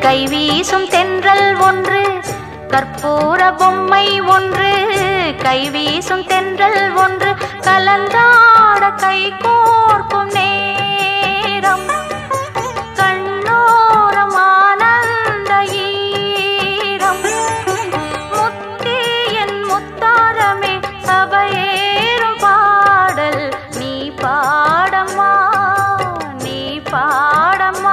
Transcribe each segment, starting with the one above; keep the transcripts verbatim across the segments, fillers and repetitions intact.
கைவீசும் தென்றல் ஒன்று, கற்பூர பொம்மை ஒன்று. கைவீசும் தென்றல் ஒன்று, கலந்தாட கை கோர்க்கும் நேரம். கண்ணோரம் ஆனந்த ஈரம். முத்தி என் முத்தாரமே சபையேறும் பாடல் நீ பாடம்மா, நீ பாடம்மா.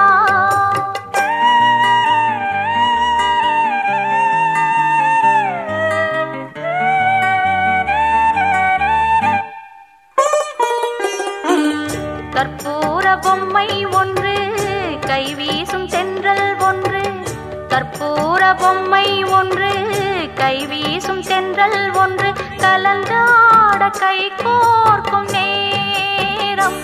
கற்பூர பொம்மை ஒன்று, கைவீசும் தென்றல் ஒன்று. கற்பூர பொம்மை ஒன்று, கைவீசும் தென்றல் ஒன்று, கலந்தாட கை கோர்க்கும் நேரம்.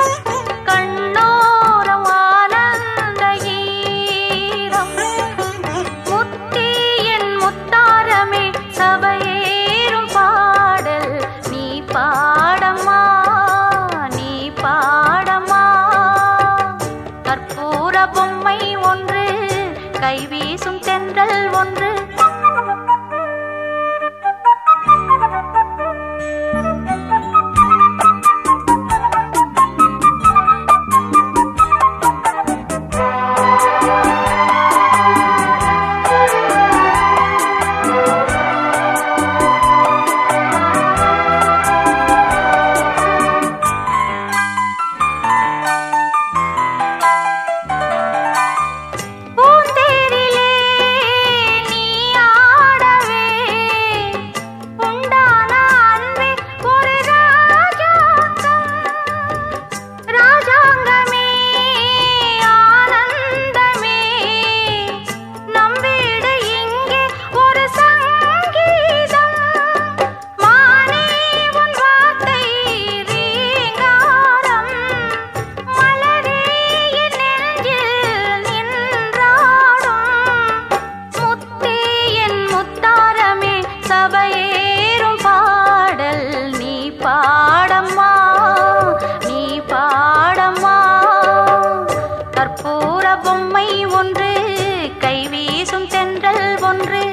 கண்ணோரம் ஆனந்த ஈரம். முத்தி என் முத்தாரமே சபையேறும் பாடல் நீ பாடம்மா, நீ பாடம்மா. கற்பூர பொம்மை ஒன்று, கைவீசும் தென்றல் ஒன்று. கற்பூர பொம்மை ஒன்று, கைவீசும் தென்றல் ஒன்று.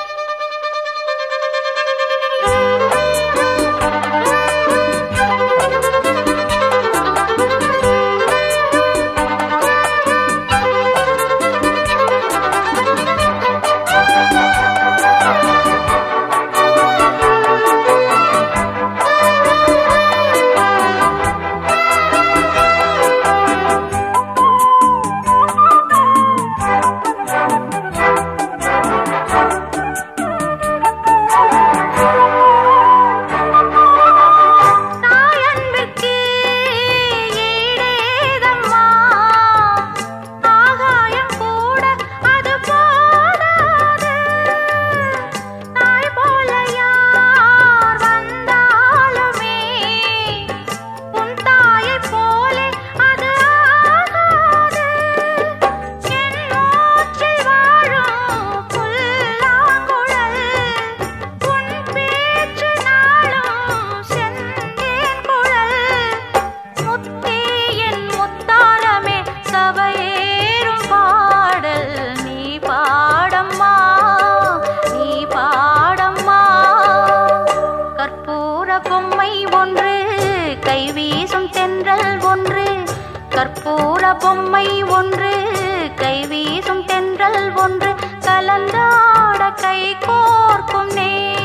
கைவீசும் தென்றல் ஒன்று, கற்பூர பொம்மை ஒன்று. கைவீசும் தென்றல் ஒன்று, கலந்தாட கை கோர்க்கும் நேரம்.